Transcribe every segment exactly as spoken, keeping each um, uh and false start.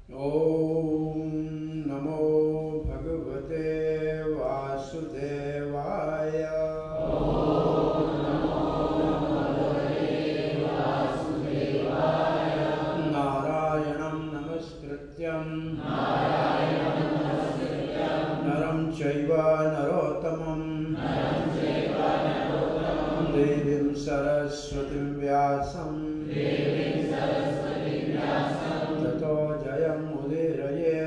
ओम नमो भगवते वासुदेवाय। नारायणं नमस्कृत्यं नरं चैव नरोत्तमं देवीं सरस्वतीं व्यासं ततो जयमुदीरये।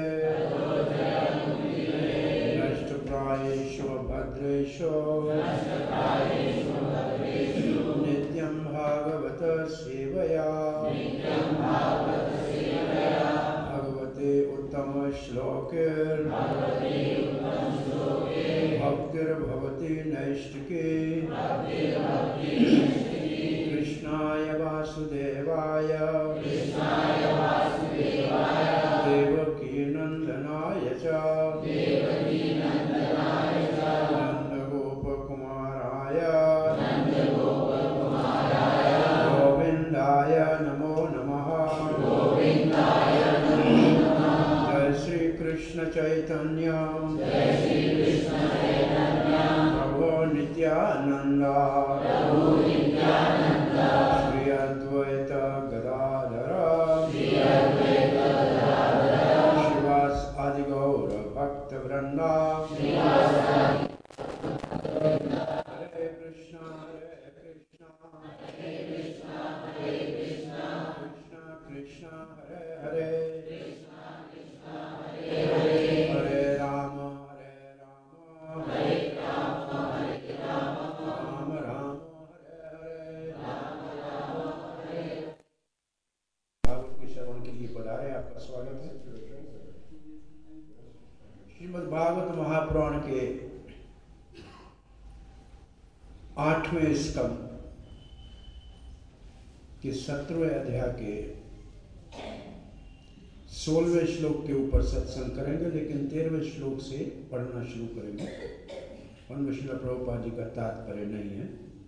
नष्टप्रायेषु भद्रेषु नित्यं भागवत सेवया भगवते उत्तम श्लोके भक्तिर्भवति नैष्टिके। कृष्णाय वासुदेवाय देवकी नंदनाय च नंदगोपकुमाराय गोविंदाय नमो नमः। जय श्री कृष्ण चैतन्य प्रभु नित्यानंद श्री अद्वैत गदाधर श्रीवास आदि गौर भक्त वृंदा। हरे कृष्णा हरे कृष्णा कृष्णा कृष्णा हरे हरे हरे राम हरे राम राम राम हरे हरे। भागवत के श्रवण के लिए पधारे, आपका स्वागत है। श्रीमद् भागवत महापुराण के आठवें स्कंद के सत्रहवें अध्याय के सोलहवें श्लोक के ऊपर सत्संग करेंगे, लेकिन तेरहवें श्लोक से पढ़ना शुरू करेंगे। उनमें श्रील प्रभुपाद जी का तात्पर्य नहीं है।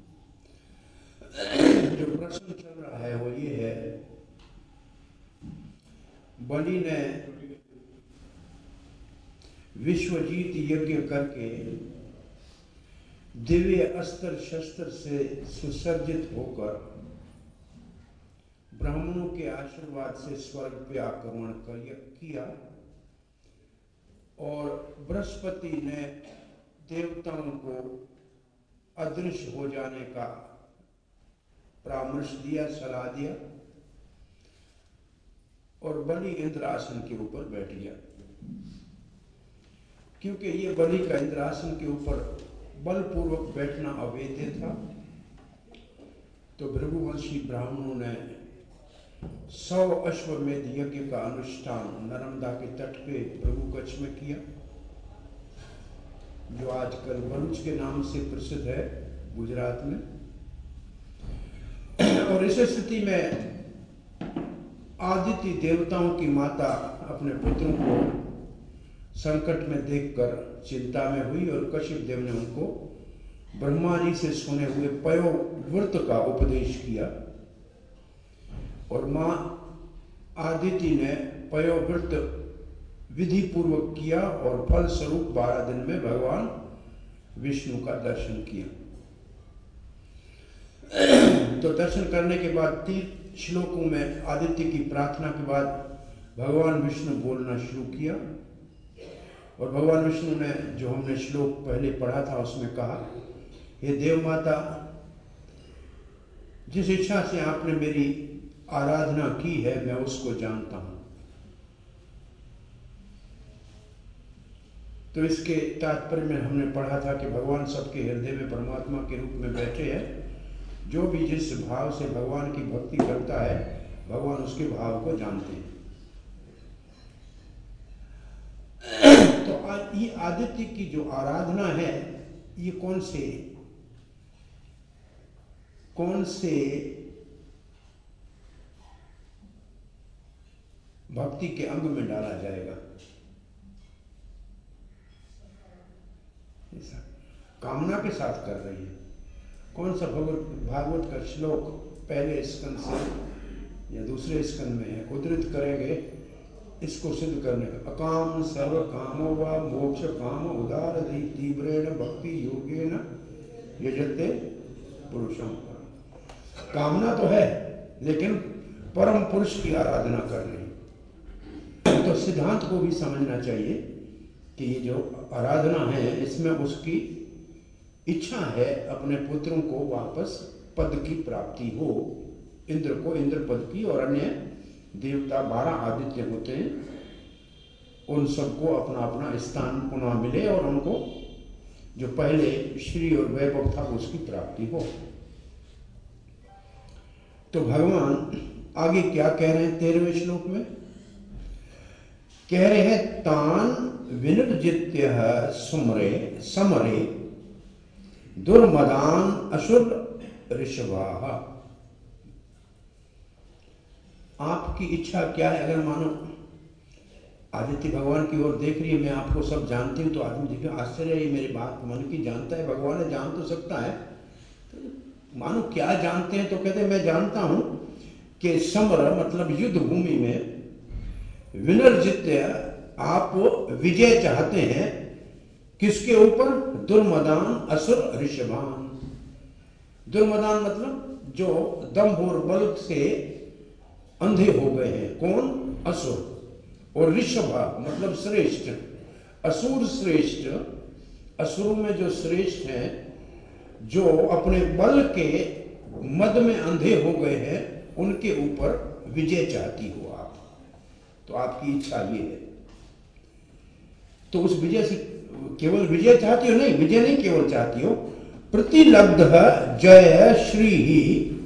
जो प्रश्न चल रहा है वो ये है, बलि ने विश्वजीत यज्ञ करके दिव्य अस्त्र शस्त्र से सुसज्जित होकर ब्राह्मणों के आशीर्वाद से स्वर्ग पे आक्रमण किया और बृहस्पति ने देवताओं को अदृश्य हो जाने का परामर्श दिया, सलाह दिया और बलि इंद्रासन के ऊपर बैठ गया। क्योंकि ये बलि का इंद्रासन के ऊपर बलपूर्वक बैठना अवैध था, तो भृगुवंशी ब्राह्मणों ने सौ अश्वमेध यज्ञ का अनुष्ठान नर्मदा के तट पे भृगुकच्छ में किया, जो आजकल भरूच के नाम से प्रसिद्ध है गुजरात में। और इस स्थिति में आदित्य देवताओं की माता अपने पुत्रों को संकट में देखकर चिंता में हुई और कश्यप देव ने उनको ब्रह्मा जी से सुने हुए पयोव्रत का उपदेश किया और मां आदिति ने पयोव्रत विधि पूर्वक किया और फल स्वरूप बारह दिन में भगवान विष्णु का दर्शन किया। तो दर्शन करने के बाद तीन श्लोकों में आदित्य की प्रार्थना के बाद भगवान विष्णु बोलना शुरू किया और भगवान विष्णु ने, जो हमने श्लोक पहले पढ़ा था, उसमें कहा, हे देव माता, जिस इच्छा से आपने मेरी आराधना की है मैं उसको जानता हूं। तो इसके तात्पर्य में हमने पढ़ा था कि भगवान सबके हृदय में परमात्मा के रूप में बैठे हैं। जो भी जिस भाव से भगवान की भक्ति करता है, भगवान उसके भाव को जानते हैं। तो ये आदित्य की जो आराधना है, ये कौन से कौन से भक्ति के अंग में डाला जाएगा? ऐसा कामना के साथ कर रही है। कौन सा भगवत भागवत का श्लोक, पहले स्कंद से या दूसरे स्कंद में है, उद्धृत करेंगे इसको सिद्ध करने का अकाम सर्व कामो व मोक्ष काम उदार तीव्रेण भक्ति योगेन यजते पुरुषम। कामना तो है लेकिन परम पुरुष की आराधना करनी। तो सिद्धांत को भी समझना चाहिए कि ये जो आराधना है इसमें उसकी इच्छा है अपने पुत्रों को वापस पद की प्राप्ति हो, इंद्र को इंद्र पद की, और अन्य देवता बारह आदित्य होते हैं उन सबको अपना अपना स्थान पुनः मिले और उनको जो पहले श्री और वैभव था उसकी प्राप्ति हो। तो भगवान आगे क्या कह रहे हैं तेरहवें श्लोक में? कह रहे हैं तान विनिर्जित्य सुमरे समरे दुर्मदान असुर ऋषभाः। आपकी इच्छा क्या है? अगर मानो आदित्य भगवान की ओर देख रही है, मैं आपको सब जानती हूँ, तो आदमी देखे आश्चर्य है, ये मेरी बात मन की जानता है, भगवान है जान तो सकता है। तो मानो क्या जानते हैं? तो कहते हैं मैं जानता हूं कि समर मतलब युद्ध भूमि में विनर्जित्य आप विजय चाहते हैं किसके ऊपर? दुर्मदान असुर ऋषभान। दुर्मदान मतलब जो दंभ और बल से अंधे हो गए हैं, कौन? असुर। और ऋषभा मतलब श्रेष्ठ, असुर श्रेष्ठ, असुरों में जो श्रेष्ठ हैं, जो अपने बल के मद में अंधे हो गए हैं, उनके ऊपर विजय चाहती हो आप। तो आपकी इच्छा ये है। तो उस विजय से केवल विजय चाहती हो? नहीं, विजय नहीं केवल चाहती हो, प्रतिलब्ध जय श्री ही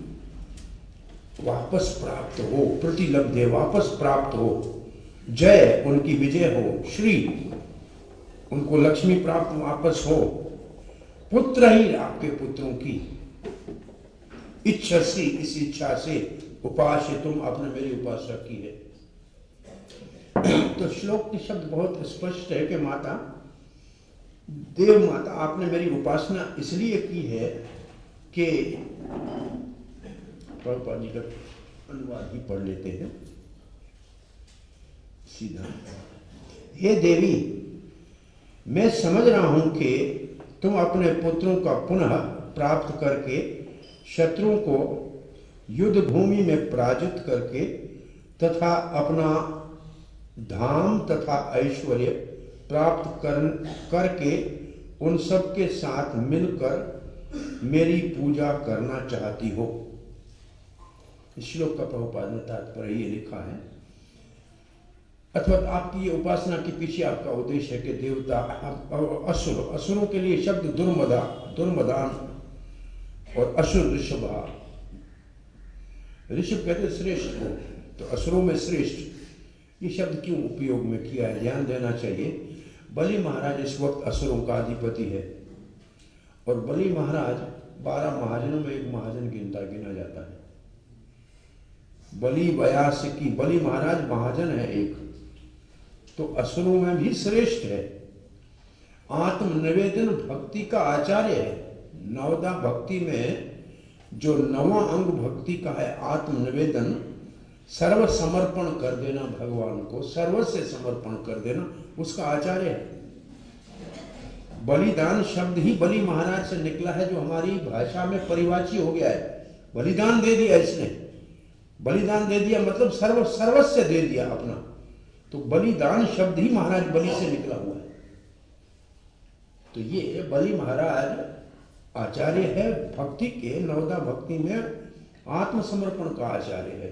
वापस प्राप्त हो। प्रतिलब्ध वापस प्राप्त हो, जय उनकी विजय हो, श्री उनको लक्ष्मी प्राप्त वापस हो, पुत्र ही आपके पुत्रों की इच्छा से, इस इच्छा से उपास्य तुम आपने मेरी उपासना की है। तो श्लोक के शब्द बहुत स्पष्ट है कि माता देव माता आपने मेरी उपासना इसलिए की है कि प्रभुपाद जी का अनुवाद ही पढ़ लेते हैं सीधा। हे देवी, मैं समझ रहा हूं कि तुम अपने पुत्रों का पुनः प्राप्त करके शत्रुओं को युद्ध भूमि में पराजित करके तथा अपना धाम तथा ऐश्वर्य प्राप्त कर करके उन सब के साथ मिलकर मेरी पूजा करना चाहती हो। इस श्लोक का प्रभुपाद ने तात्पर्य ये लिखा है, अथवा आपकी ये उपासना के पीछे आपका उद्देश्य है कि देवता असुर, असुरों के लिए शब्द दुर्मदा, दुर्मदान और असुर ऋषभा। ऋषभ कहते श्रेष्ठ को, तो असुरों में श्रेष्ठ ये शब्द क्यों उपयोग में किया है ध्यान देना चाहिए। बलि महाराज इस वक्त असुरों का अधिपति है और बलि महाराज बारह महाजनों में एक महाजन गिनता गिना जाता है। बलि बयास की बलि महाराज महाजन है एक, तो असुरों में भी श्रेष्ठ है। आत्मनिवेदन भक्ति का आचार्य है। नवदा भक्ति में जो नवा अंग भक्ति का है आत्मनिवेदन, सर्व समर्पण कर देना भगवान को, सर्वस्व समर्पण कर देना, उसका आचार्य है। बलिदान शब्द ही बलि महाराज से निकला है, जो हमारी भाषा में परिवाची हो गया है। बलिदान दे दिया इसने, बलिदान दे दिया मतलब सर्व सर्वस्व दे दिया अपना। तो बलिदान शब्द ही महाराज बलि से निकला हुआ है। तो ये बलि महाराज आचार्य है भक्ति के, नवदा भक्ति में आत्मसमर्पण का आचार्य है।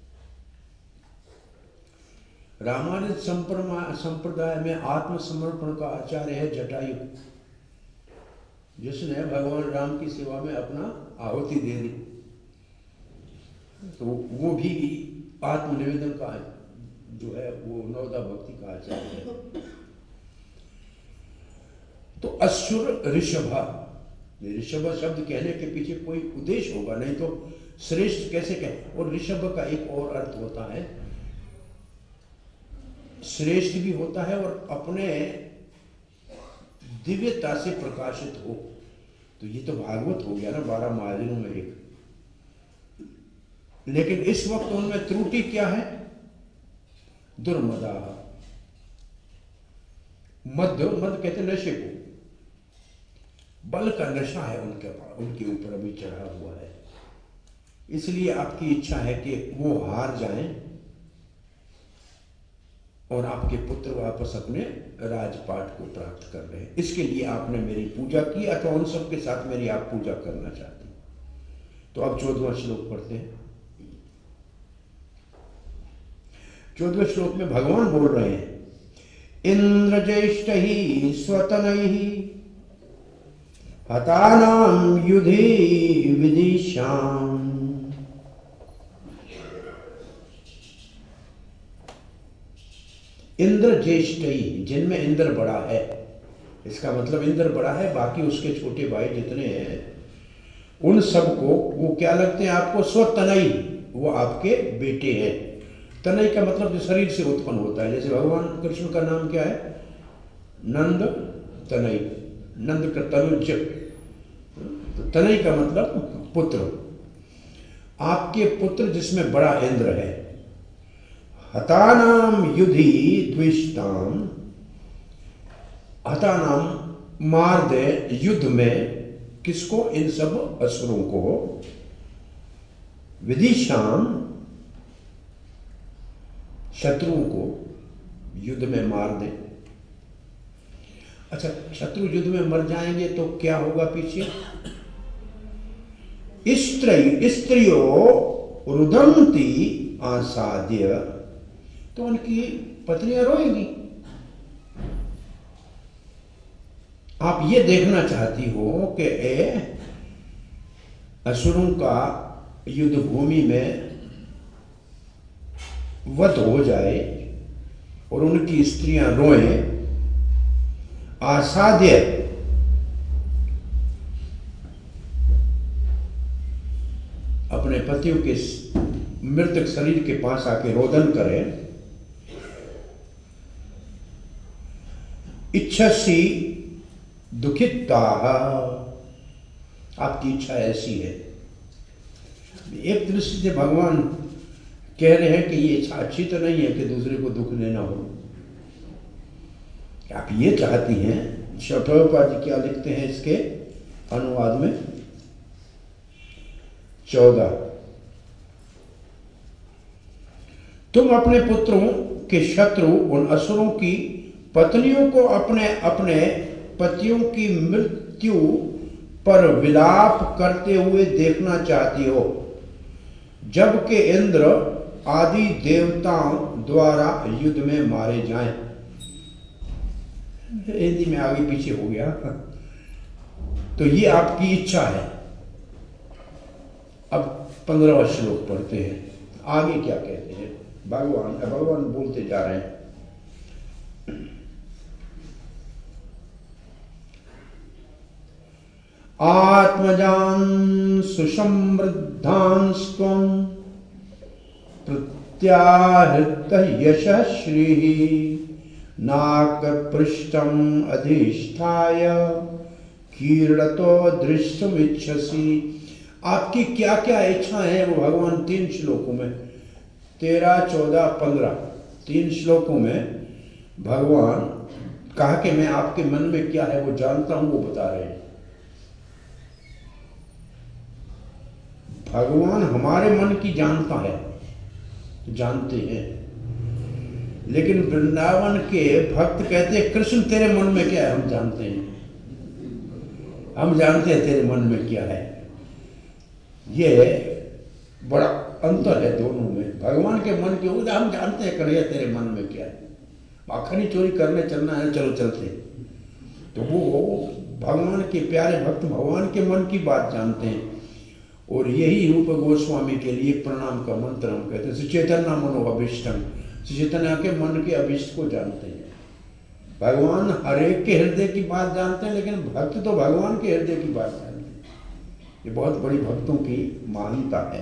रामानुज संप्रदाय में आत्मसमर्पण का आचार्य है जटायु, जिसने भगवान राम की सेवा में अपना आहुति दे दी। तो वो भी आत्मनिवेदन का जो है वो नवदा भक्ति का आचार्य है। तो असुर ऋषभा, ऋषभ शब्द कहने के पीछे कोई उद्देश्य होगा, नहीं तो श्रेष्ठ कैसे कहें। और ऋषभ का एक और अर्थ होता है, श्रेष्ठ भी होता है और अपने दिव्यता से प्रकाशित हो। तो ये तो भागवत हो गया ना, बारह महाजनों में एक। लेकिन इस वक्त उनमें त्रुटि क्या है? दुर्मदा, मद मद कहते नशे को, बल का नशा है उनके पास, उनके ऊपर अभी चढ़ा हुआ है। इसलिए आपकी इच्छा है कि वो हार जाएं और आपके पुत्र वापस अपने राजपाट को प्राप्त कर रहे हैं। इसके लिए आपने मेरी पूजा की अथवा उन सबके साथ मेरी आप पूजा करना चाहते हैं। तो अब चौदहवां श्लोक पढ़ते हैं। चौदहवें श्लोक में भगवान बोल रहे हैं, इंद्र ज्येष्ठ ही स्वतनैहि हतानां युधि विदिशाम्। इंद्र ज्येष्ठ ही, जिनमें इंद्र बड़ा है, इसका मतलब इंद्र बड़ा है, बाकी उसके छोटे भाई जितने हैं उन सबको वो क्या लगते हैं आपको? स्वतनई, वो आपके बेटे हैं। तनई का मतलब जो शरीर से उत्पन्न होता है, जैसे भगवान कृष्ण का नाम क्या है? नंद तनई, नंद का तनुज, तो तनई का मतलब पुत्र। आपके पुत्र जिसमें बड़ा इंद्र है। हतानाम युधि द्विष्टाम, हतानाम मार दे युद्ध में, किसको? इन सब असुरों को। विदिशाम, शत्रुओं को युद्ध में मार दे। अच्छा, शत्रु युद्ध में मर जाएंगे तो क्या होगा पीछे? स्त्री स्त्रियों रुदंती आसाद्य, तो उनकी पत्नियां रोएंगी। आप ये देखना चाहती हो कि ए असुरों का युद्ध भूमि में वध हो जाए और उनकी स्त्रियां रोएं। आसाद्य, अपने पतियों के मृतक शरीर के पास आके रोदन करें। इच्छसी दुखिता, आपकी इच्छा ऐसी है। एक दृष्टि से भगवान कह रहे हैं कि ये इच्छा अच्छी तो नहीं है कि दूसरे को दुख देना हो। आप ये चाहती हैं, प्रभुपाद जी क्या लिखते हैं इसके अनुवाद में? चौदह, तुम अपने पुत्रों के शत्रु उन असुरों की पत्नियों को अपने अपने पतियों की मृत्यु पर विलाप करते हुए देखना चाहती हो, जबकि इंद्र आदि देवताओं द्वारा युद्ध में मारे जाएं। हिंदी में आगे पीछे हो गया। तो ये आपकी इच्छा है। अब पंद्रहवां श्लोक पढ़ते हैं, आगे क्या कहते हैं भगवान? भगवान बोलते जा रहे हैं, आत्मजान सुसमृद्धान स्वं प्रत्याहृत यशश्री नाक पृष्ठम अधिष्ठाय कीर्णतो दृष्टुमिच्छसि। आपकी क्या क्या इच्छा है वो भगवान तीन श्लोकों में, तेरह चौदह पंद्रह, तीन श्लोकों में भगवान कहा कि मैं आपके मन में क्या है वो जानता हूं, वो बता रहे हैं। भगवान हमारे मन की जानता है, जानते हैं, लेकिन वृंदावन के भक्त कहते हैं कृष्ण तेरे मन में क्या है हम जानते हैं, हम जानते हैं तेरे मन में क्या है। ये बड़ा अंतर है दोनों में। भगवान के मन के ऊपर हम जानते हैं कन्हैया तेरे मन में क्या है, माखनी चोरी करने चलना है चलो चलते। तो वो भगवान के प्यारे भक्त भगवान के मन की बात जानते हैं। और यही रूप गोस्वामी के लिए प्रणाम का मंत्र हम कहते हैं, सुचेतना मनो अभिष्टम, सुचेतना के मन के अभिष्ट को जानते हैं। भगवान हर एक के हृदय की बात जानते हैं, लेकिन भक्त तो भगवान के हृदय की बात जानते हैं। ये बहुत बड़ी भक्तों की महानता है।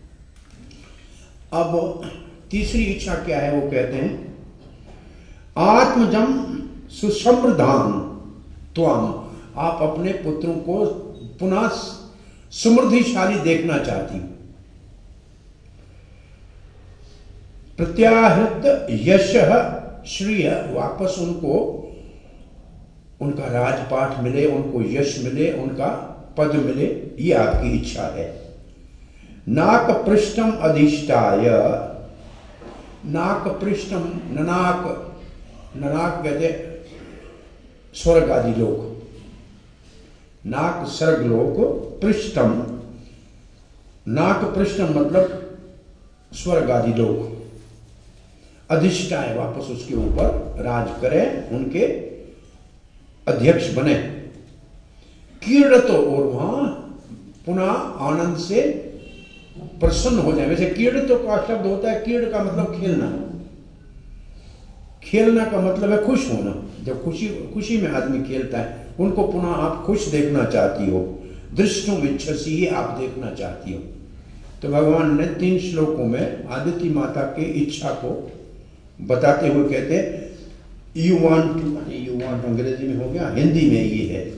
अब तीसरी इच्छा क्या है वो कहते हैं, आत्मजम सुसमृद्धान त्वम, आप अपने पुत्रों को पुनः समृद्धिशाली देखना चाहती हूं। प्रत्याहृत यश श्रिय, वापस उनको उनका राजपाठ मिले, उनको यश मिले, उनका पद मिले, ये आपकी इच्छा है। नाक पृष्ठम अधिष्ठाय, नाक पृष्ठम, ननाक, ननाक कहते स्वर्ग आदि लोक, नाक स्वर्ग लोक, पृष्ठम, नाक पृष्ठम मतलब स्वर्ग आदि लोक, अधिष्ठाय वापस उसके ऊपर राज करें, उनके अध्यक्ष बने। कीर्णतो, और वहां पुनः आनंद से प्रसन्न हो जाए। वैसे कीर्णतो का शब्द होता है, कीर्ण का मतलब खेलना, खेलना का मतलब है खुश होना। जब खुशी खुशी में आदमी खेलता है, उनको पुनः आप खुश देखना चाहती हो, दृष्टुम इच्छसी, ही आप देखना चाहती हो। तो भगवान ने तीन श्लोकों में आदिति माता के इच्छा को बताते हुए कहते you want to, you want अंग्रेजी में हो गया, हिंदी में ये है,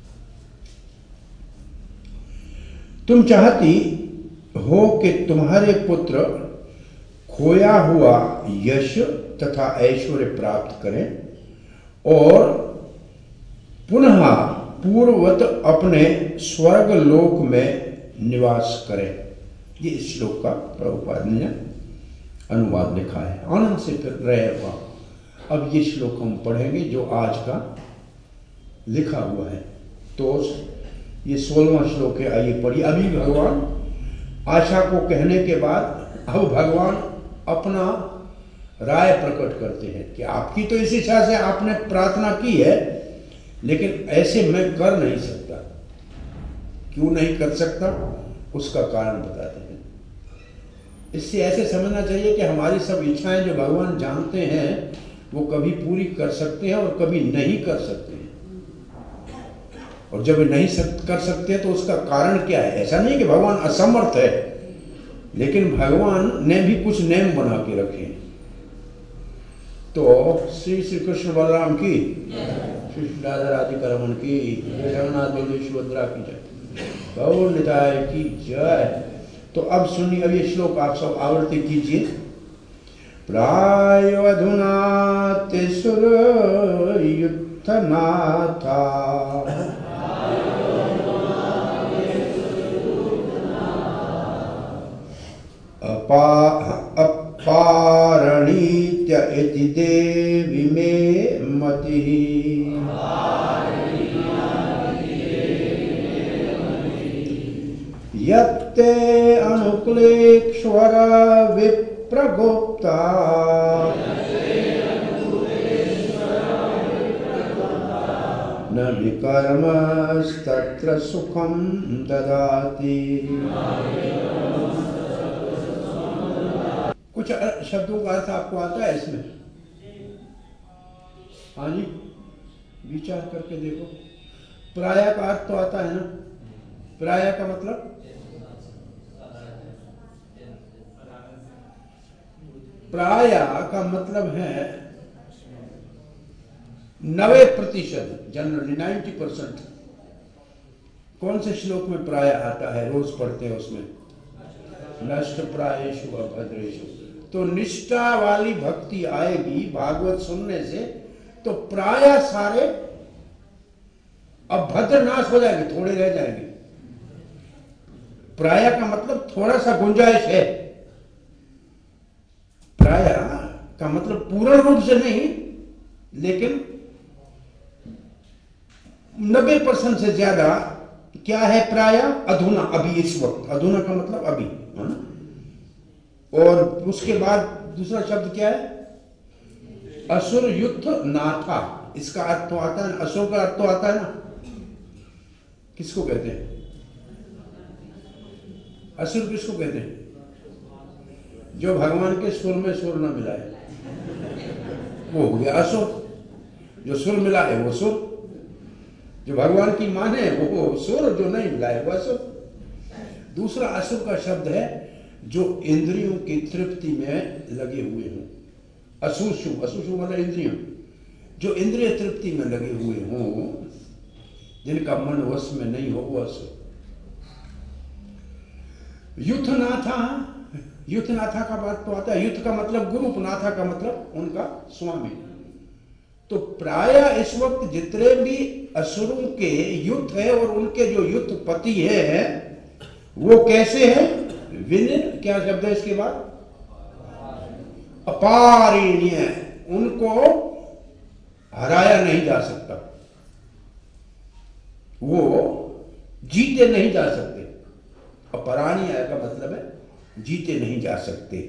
तुम चाहती हो कि तुम्हारे पुत्र खोया हुआ यश तथा ऐश्वर्य प्राप्त करें और पुनः पूर्ववत अपने स्वर्ग लोक में निवास करें। ये इस श्लोक का प्रभुपाद ने अनुवाद लिखा है। आनंद से फिर रहे हुआ। अब ये श्लोक हम पढ़ेंगे जो आज का लिखा हुआ है। तो ये सोलहवां श्लोक है, आइए पढ़िए। अभी भगवान आशा को कहने के बाद अब भगवान अपना राय प्रकट करते हैं कि आपकी तो इस इच्छा से आपने प्रार्थना की है, लेकिन ऐसे मैं कर नहीं सकता। क्यों नहीं कर सकता, उसका कारण बताते हैं। इससे ऐसे समझना चाहिए कि हमारी सब इच्छाएं जो भगवान जानते हैं वो कभी पूरी कर सकते हैं और कभी नहीं कर सकते हैं। और जब नहीं कर सकते हैं तो उसका कारण क्या है? ऐसा नहीं कि भगवान असमर्थ है, लेकिन भगवान ने भी कुछ नियम बना के रखे हैं। तो श्री श्री कृष्ण बलराम की, श्री राधा राधिका रमन की, जगन्नाथ बलदेव सुभद्रा की जय, गौर निताय की जय। तो अब सुनिए, अब ये श्लोक आप सब आवृत्ति कीजिए। प्राय अधुना तिसुर युद्धनाथा अपा अपारणीत्य इति देवी मे मतिः यत्ते अनुक्लेश्वर विप्रगुप्ता न विकर्मस्तत्र सुखम ददाति। कुछ शब्दों का अर्थ आपको आता है इसमें? हाँ जी, विचार करके देखो। प्राय का अर्थ तो आता है ना? प्राय का मतलब प्राय का मतलब है नब्बे प्रतिशत, जनरली नाइन्टी परसेंट। कौन से श्लोक में प्राय आता है? रोज पढ़ते हैं उसमें, नष्ट प्रायेषु अभद्रेषु। तो निष्ठा वाली भक्ति आएगी भागवत सुनने से, तो प्राय सारे अभद्र नाश हो जाएंगे, थोड़े रह जाएंगे। प्राय का मतलब थोड़ा सा गुंजाइश है। प्राय का मतलब पूर्ण रूप से नहीं, लेकिन नब्बे परसेंट से ज्यादा क्या है प्राय? अधुना, अभी, इस वक्त। अधुना का मतलब अभी, है ना? और उसके बाद दूसरा शब्द क्या है? असुर युद्ध नाथा। इसका अर्थ तो आता है, असुर का अर्थ तो आता है ना? किसको कहते हैं असुर? किसको कहते हैं? जो भगवान के सुर में सुर न मिलाए, वो हो गया असुर। जो सुर मिलाए वो सुर, जो भगवान की माने वो सुर, जो नहीं मिलाए वो असुर। दूसरा असुर का शब्द है जो इंद्रियों की तृप्ति में लगे हुए हों। असुषु, असुषु मतलब इंद्रियों, जो इंद्रिय तृप्ति में लगे हुए हों, जिनका मन वश में नहीं हो, वो असुर। युद्ध नाथा, युद्ध नाथा का बात तो आता है। युद्ध का मतलब गुरु, नाथा का मतलब उनका स्वामी। तो प्राय इस वक्त जितने भी असुरों के युद्ध है और उनके जो युद्ध पति है वो कैसे है? विनिन, क्या शब्द है इसके बाद? अपारणीय। उनको हराया नहीं जा सकता, वो जीते नहीं जा सकते। अपराणीय का मतलब है जीते नहीं जा सकते।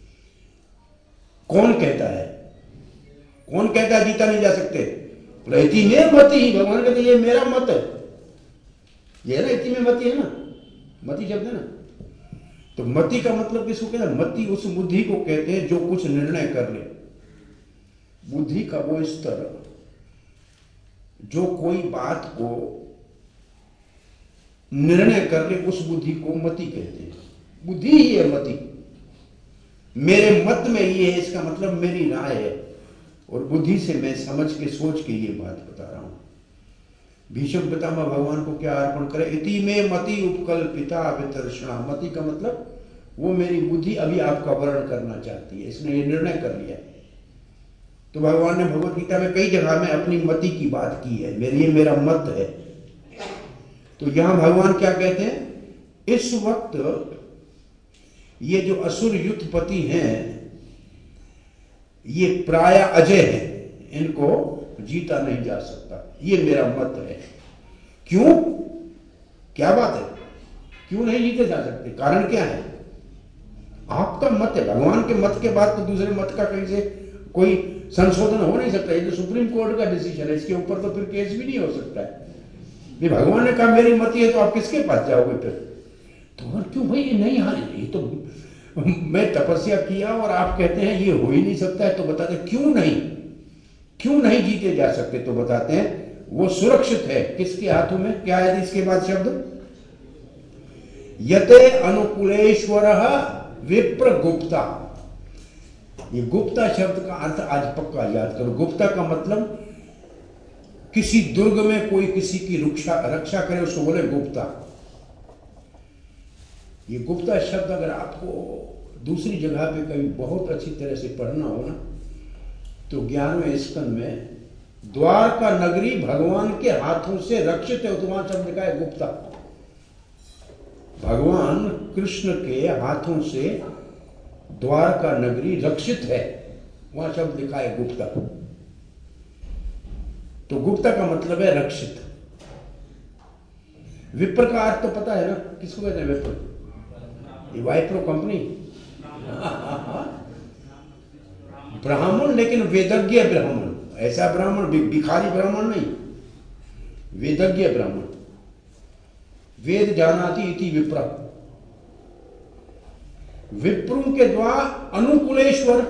कौन कहता है? कौन कहता है जीता नहीं जा सकते? इति में मति ही, भगवान कहते ये मेरा मत है। ये है ना, इति में मति है ना, मति शब्द है ना। तो मति का मतलब किसको कहते हैं? मति उस बुद्धि को कहते हैं जो कुछ निर्णय कर ले। बुद्धि का वो स्तर जो कोई बात को निर्णय कर ले, उस बुद्धि को मति कहते हैं। बुद्धि ही है मति। मेरे मत में ये है, इसका मतलब मेरी राय है, और बुद्धि से मैं समझ के सोच के ये बात बता रहा हूं। भीष्म पितामह भगवान को क्या अर्पण करे? इति में मति उपकल्पिता वितर्षणा। मति का मतलब वो मेरी बुद्धि अभी आपका वर्णन करना चाहती है, इसने ये निर्णय कर लिया। तो भगवान ने भगवत गीता में कई जगह में अपनी मति की बात की है, मेरी ये मेरा मत है। तो यहां भगवान क्या कहते हैं? इस वक्त ये जो असुर युद्धपति हैं ये प्राय अजय है, इनको जीता नहीं जा सकता, ये मेरा मत है। क्यों? क्या बात है? क्यों नहीं जीते जा सकते? कारण क्या है? आपका मत है। भगवान के मत के बाद तो दूसरे मत का कहीं से कोई संशोधन हो नहीं सकता। ये तो सुप्रीम कोर्ट का डिसीजन है, इसके ऊपर तो फिर केस भी नहीं हो सकता है। ये भगवान ने कहा मेरी मत है, तो आप किसके पास जाओगे फिर? तो क्यों भाई? ये नहीं, हाँ ये तो मैं तपस्या किया और आप कहते हैं ये हो ही नहीं सकता है, तो बताते क्यों नहीं, क्यों नहीं जीते जा सकते? तो बताते हैं वो सुरक्षित है। किसके हाथों में? क्या है इसके बाद शब्द? यते अनुकूलेश्वर विप्र गुप्ता। ये गुप्ता शब्द का अर्थ आज पक्का याद करो। गुप्ता का मतलब किसी दुर्ग में कोई किसी की रक्षा रक्षा करे, उसको बोले गुप्ता। ये गुप्ता शब्द अगर आपको दूसरी जगह पे कहीं बहुत अच्छी तरह से पढ़ना हो ना, तो ग्यारहवें स्कंद में द्वारका नगरी भगवान के हाथों से रक्षित है, तो वहां शब्द लिखा है गुप्ता। भगवान कृष्ण के हाथों से द्वारका नगरी रक्षित है, वहां शब्द लिखा है गुप्ता। तो गुप्ता का मतलब है रक्षित। विप्र का अर्थ तो पता है ना, किसको कहते हैं विप्र? ये वाइप्रो कंपनी, ब्राह्मण, लेकिन वेदज्ञ ब्राह्मण। ऐसा ब्राह्मण, भिखारी ब्राह्मण नहीं, वेदज्ञ ब्राह्मण। वेद जानाति इति विप्र। विप्रों के द्वारा अनुकूलेश्वर,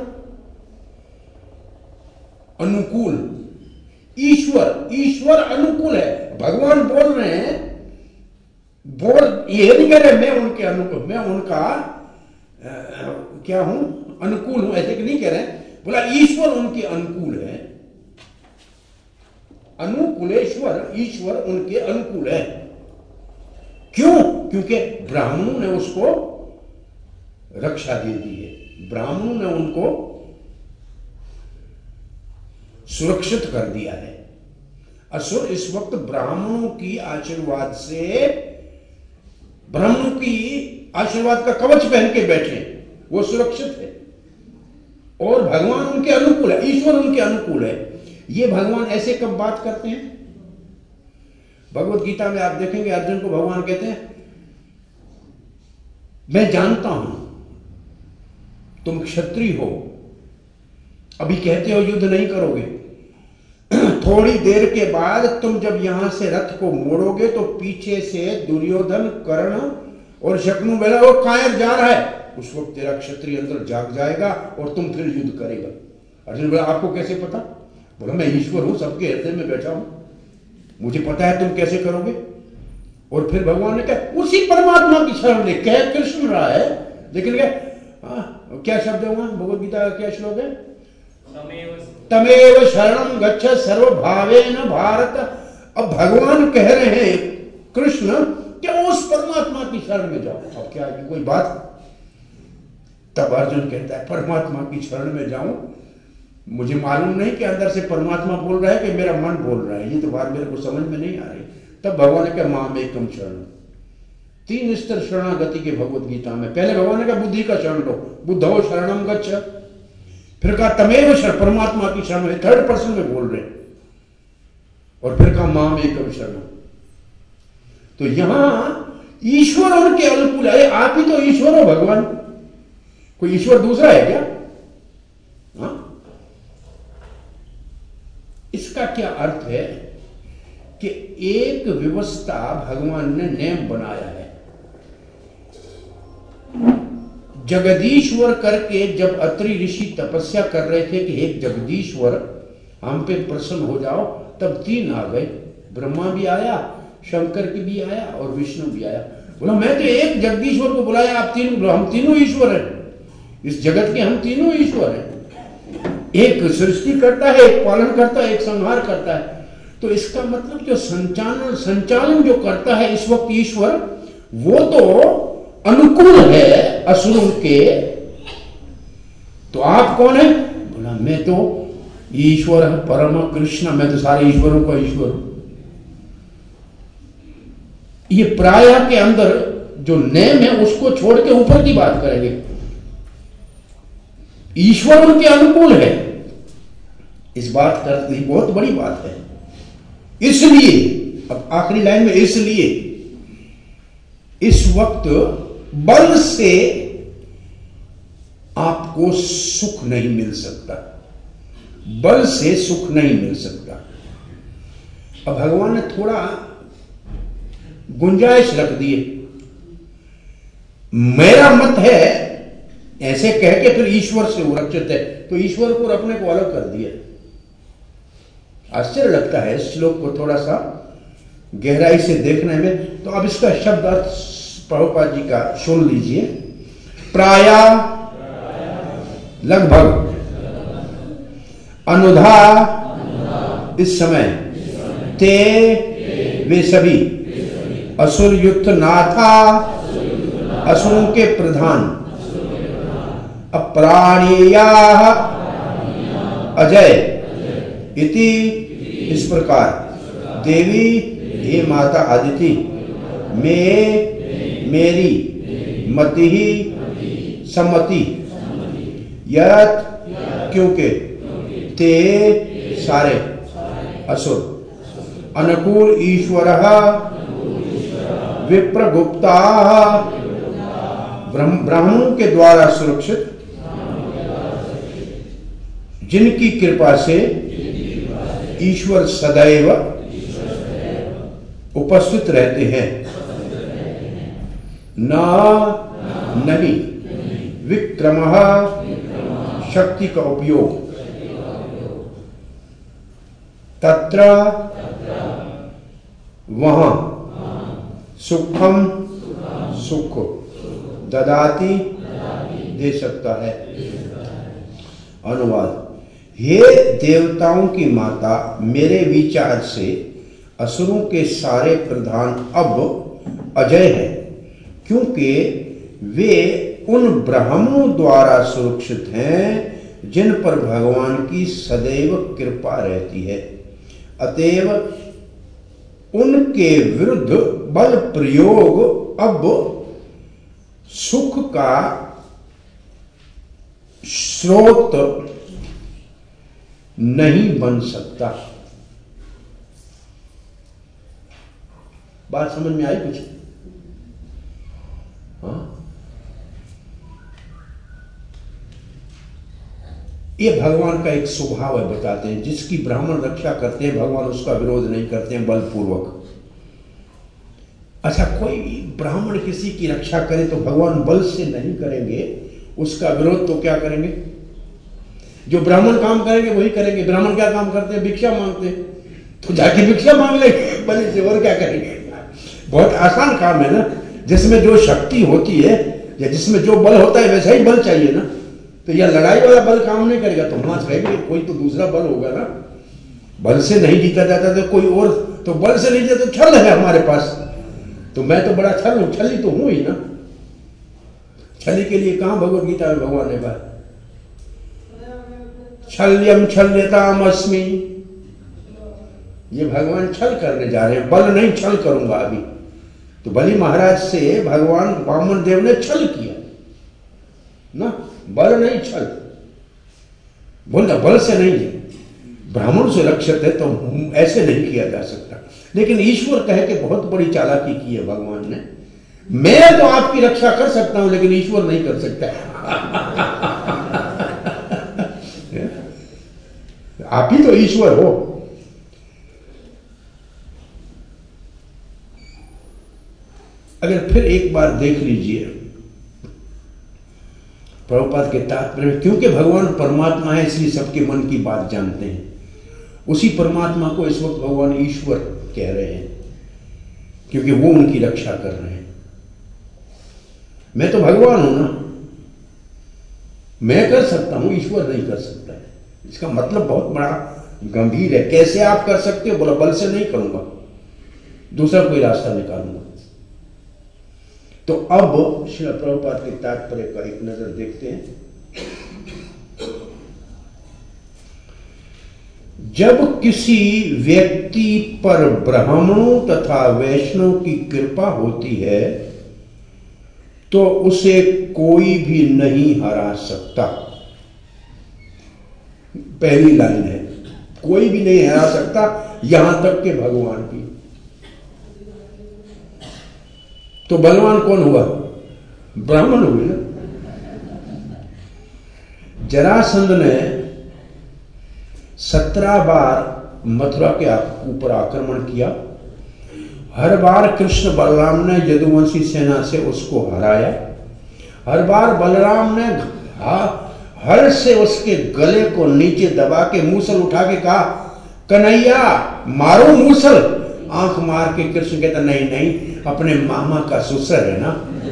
अनुकूल ईश्वर, ईश्वर अनुकूल है। भगवान बोल रहे हैं, बोल ये नहीं कह रहे मैं उनके अनुकूल, मैं उनका आ, क्या हूं? अनुकूल हूं, ऐसे नहीं कह रहे। बोला ईश्वर उनके अनुकूल है। अनुकूलेश्वर, ईश्वर उनके अनुकूल है। क्यों? क्योंकि ब्राह्मणों ने उसको रक्षा दे दी है, ब्राह्मणों ने उनको सुरक्षित कर दिया है। असुर इस वक्त ब्राह्मणों की आशीर्वाद से, ब्राह्मणों की आशीर्वाद का कवच पहन के बैठे, वो सुरक्षित है। और भगवान उनके अनुकूल है, ईश्वर उनके अनुकूल है। ये भगवान ऐसे कब बात करते हैं? भगवत गीता में आप देखेंगे अर्जुन को भगवान कहते हैं मैं जानता हूं तुम क्षत्रिय हो, अभी कहते हो युद्ध नहीं करोगे, थोड़ी देर के बाद तुम जब यहां से रथ को मोड़ोगे तो पीछे से दुर्योधन, कर्ण और शकुनी बोला वो कायर जा रहा है, उस वक्त तेरा क्षत्रिय अंदर जाग जाएगा और तुम फिर युद्ध करेगा। अर्जुन बोला आपको कैसे पता? बोला मैं ईश्वर हूं, सबके हृदय में बैठा हूं, मुझे पता है तुम कैसे करोगे। और फिर भगवान ने कहा उसी परमात्मा की शरण ले, कह कृष्ण रहा है, लेकिन क्या हाँ, क्या शब्द है वहां भगवत गीता का? क्या श्लोक है? तमेव शरणं गच्छ सर्वभावेन भारत। अब भगवान कह रहे हैं कृष्ण क्या उस परमात्मा की शरण में जाओ। अब क्या कोई बात? तब अर्जुन कहता है परमात्मा की शरण में जाऊं, मुझे मालूम नहीं कि अंदर से परमात्मा बोल रहा है कि मेरा मन बोल रहा है, ये तो बात मेरे को समझ में नहीं आ रही। तब भगवान ने कहा माम एकम शरण, तीन स्तर शरणागति के भगवत गीता में। पहले भगवान ने कहा बुद्धि का शरण लो, बुद्धो शरणम गच्छ, फिर कहा तमेव शरण, परमात्मा की शरण में, थर्ड पर्सन में बोल रहे, और फिर कहा माम एकम शरण। तो यहां ईश्वर उनके अनुकूल है, आप ही तो ईश्वर हो भगवान, कोई ईश्वर दूसरा है क्या? हा? इसका क्या अर्थ है कि एक व्यवस्था भगवान ने नियम बनाया है। जगदीश्वर करके जब अत्रि ऋषि तपस्या कर रहे थे कि हे जगदीश्वर हम पे प्रसन्न हो जाओ, तब तीन आ गए, ब्रह्मा भी आया, शंकर की भी आया और विष्णु भी आया। बोला मैं तो एक जगदीश्वर को बुलाया, आप तीन, हम तीनों ईश्वर हैं, इस जगत के हम तीनों ईश्वर हैं। एक सृष्टि करता है, एक पालन करता है, एक संहार करता है। तो इसका मतलब जो संचालन संचालन जो करता है इस वक्त ईश्वर, वो तो अनुकूल है असुरों के। तो आप कौन है? बोला मैं तो ईश्वर है, परम कृष्ण, मैं तो सारे ईश्वरों का ईश्वर हूं। ये प्राय के अंदर जो नेम है उसको छोड़ के ऊपर की बात करेंगे। ईश्वर उनके अनुकूल है, इस बात का अर्थ बहुत बड़ी बात है। इसलिए अब आखिरी लाइन में, इसलिए इस वक्त बल से आपको सुख नहीं मिल सकता, बल से सुख नहीं मिल सकता। अब भगवान ने थोड़ा गुंजाइश रख दिए, मेरा मत है ऐसे कह के फिर ईश्वर से उरक्षित है, तो ईश्वर को अपने को अलग कर दिया। आश्चर्य लगता है इस श्लोक को थोड़ा सा गहराई से देखने में। तो अब इसका शब्द अर्थ प्रभुपाद जी का सुन लीजिए। प्राय, लगभग, अनुधा, इस समय, ते, वे सभी, असुर युक्त नाथा, असुरों के प्रधान, अप्राणेया, अजय, इति, इस प्रकार, देवी, हे माता आदिति, में, मेरी, मति ही, सम्मति, यत, क्योंकि, ते, सारे, असुर, अनुकूल ईश्वरः, विप्रगुप्ता, ब्राह्मणों के द्वारा सुरक्षित, जिनकी कृपा से ईश्वर सदैव उपस्थित रहते हैं, न नहीं, विक्रमः, शक्ति का उपयोग, तत्र, वहां, सुखम, सुख, ददाति, दे सकता है। अनुवाद। हे देवताओं की माता, मेरे विचार से असुरों के सारे प्रधान अब अजय है, क्योंकि वे उन ब्राह्मणों द्वारा सुरक्षित हैं जिन पर भगवान की सदैव कृपा रहती है। अतएव उनके विरुद्ध बल प्रयोग अब सुख का स्रोत नहीं बन सकता। बात समझ में आई कुछ? हाँ, ये भगवान का एक स्वभाव है, बताते हैं। जिसकी ब्राह्मण रक्षा करते हैं भगवान उसका विरोध नहीं करते हैं बलपूर्वक। अच्छा, कोई ब्राह्मण किसी की रक्षा करे तो भगवान बल से नहीं करेंगे, उसका विरोध तो क्या करेंगे? जो ब्राह्मण काम करेंगे वही करेंगे। ब्राह्मण क्या काम करते हैं? भिक्षा मांगते हैं, तो जाके भिक्षा मांग लेंगे बलि से, और क्या करेंगे? बहुत आसान काम है ना। जिसमें जो शक्ति होती है या जिसमें जो बल होता है वैसा ही बल चाहिए ना। तो यह लड़ाई वाला बल काम नहीं करेगा, तो वहां से कोई तो दूसरा बल होगा ना। बल से नहीं जीता जाता तो कोई और, तो बल से नहीं जीता तो छल है हमारे पास, तो मैं तो बड़ा छल हूं, छली तो हूं ही ना। छली के लिए कहां भगवत गीता में भगवान ने कहा छल्यम छल्यताम अस्मि, ये भगवान छल करने जा रहे हैं, बल नहीं छल करूंगा अभी। तो बलि महाराज से भगवान वामन देव ने छल किया ना, बल नहीं छल, बोलता बल से नहीं है, ब्राह्मण से रक्षित है तो ऐसे नहीं किया जा सकता। लेकिन ईश्वर कहे कि बहुत बड़ी चालाकी की है भगवान ने, मैं तो आपकी रक्षा कर सकता हूं लेकिन ईश्वर नहीं कर सकता। आप ही तो ईश्वर हो। अगर फिर एक बार देख लीजिए प्रभुपाद के तात्पर्य, क्योंकि भगवान परमात्मा है इसलिए सबके मन की बात जानते हैं, उसी परमात्मा को इस वक्त भगवान ईश्वर कह रहे हैं क्योंकि वो उनकी रक्षा कर रहे हैं। मैं तो भगवान हूं ना, मैं कर सकता हूं, ईश्वर नहीं कर सकता है। इसका मतलब बहुत बड़ा गंभीर है। कैसे आप कर सकते हो? बोला बल से नहीं करूंगा, दूसरा कोई रास्ता निकालूंगा। तो अब श्री प्रभुपाद के तात्पर्य का एक नजर देखते हैं। जब किसी व्यक्ति पर ब्राह्मणों तथा वैष्णव की कृपा होती है तो उसे कोई भी नहीं हरा सकता। पहली लाइन है, कोई भी नहीं हरा सकता, यहां तक कि भगवान भी। तो बलवान कौन हुआ? ब्राह्मण हुए ना। जरासंध ने सत्रह बार मथुरा के ऊपर आक्रमण किया। हर बार कृष्ण बलराम ने यदुवंशी सेना से उसको हराया। हर बार बलराम ने हर से उसके गले को नीचे दबा के मूसल उठा के कहा, कन्हैया मारो मूसल। आंख मार के कृष्ण कहता, नहीं नहीं, अपने मामा का ससुर है ना,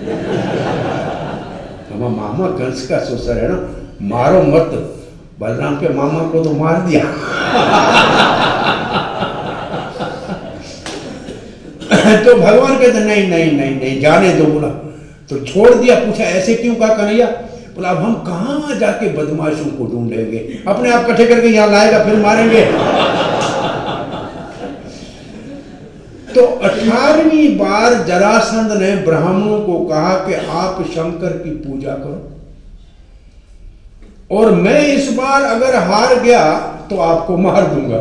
हमारा मामा कंस का ससुर है ना, मारो मत। बलराम के मामा को तो मार दिया। तो भगवान कहते नहीं नहीं नहीं नहीं, जाने दो। बोला तो छोड़ दिया। पूछा ऐसे क्यों? कहा कन्हैया, बोला अब हम कहां जाके बदमाशों को ढूंढेंगे, अपने आप इकट्ठे करके यहां लाएगा फिर मारेंगे। तो अठारहवीं बार जरासंध ने ब्राह्मणों को कहा कि आप शंकर की पूजा करो और मैं इस बार अगर हार गया तो आपको मार दूंगा,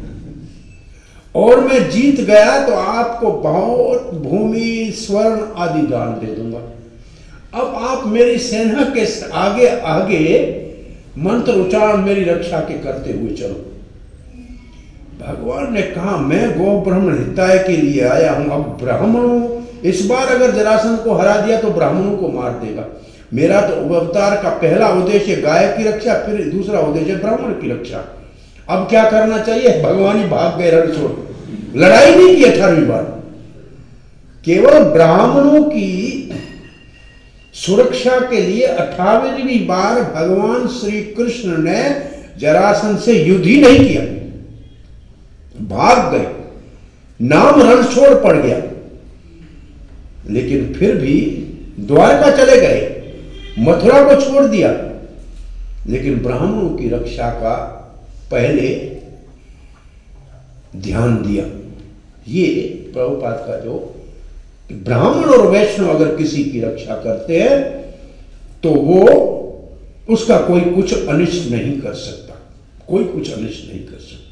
और मैं जीत गया तो आपको बहुत भूमि स्वर्ण आदि दान दे दूंगा। अब आप मेरी सेना के आगे आगे मंत्र उच्चारण मेरी रक्षा के करते हुए चलो। भगवान ने कहा मैं गो ब्राह्मण हिताय के लिए आया हूं। अब ब्राह्मणों, इस बार अगर जरासंध को हरा दिया तो ब्राह्मणों को मार देगा। मेरा तो अवतार का पहला उद्देश्य गाय की रक्षा, फिर दूसरा उद्देश्य ब्राह्मण की रक्षा। अब क्या करना चाहिए? भगवान ही भाग गए रण छोड़, लड़ाई नहीं की अठारहवीं बार, केवल ब्राह्मणों की सुरक्षा के लिए अठारहवीं बार भगवान श्री कृष्ण ने जरासंध से युद्ध ही नहीं किया, भाग गए, नाम रण छोड़ पड़ गया। लेकिन फिर भी द्वारका चले गए, मथुरा को छोड़ दिया, लेकिन ब्राह्मणों की रक्षा का पहले ध्यान दिया। ये प्रभुपाद का जो ब्राह्मण और वैष्णव अगर किसी की रक्षा करते हैं तो वो उसका कोई कुछ अनिष्ट नहीं कर सकता, कोई कुछ अनिष्ट नहीं कर सकता।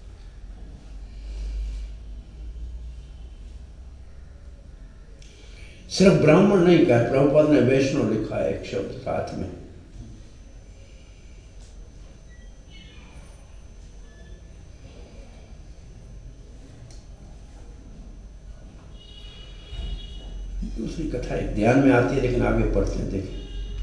सिर्फ ब्राह्मण नहीं कहा, प्रभुपाद ने वैष्णव लिखा है एक शब्द साथ में। दूसरी कथा एक ध्यान में आती है लेकिन आगे पढ़ते हैं, देखिए।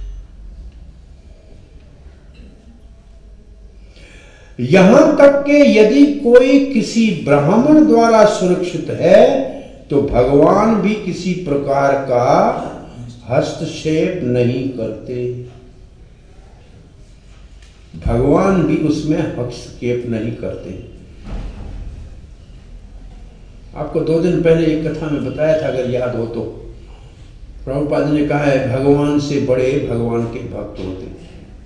यहां तक कि यदि कोई किसी ब्राह्मण द्वारा सुरक्षित है तो भगवान भी किसी प्रकार का हस्तक्षेप नहीं करते, भगवान भी उसमें हस्तक्षेप नहीं करते। आपको दो दिन पहले एक कथा में बताया था, अगर याद हो तो, प्रभुपाद ने कहा है भगवान से बड़े भगवान के भक्त होते हैं।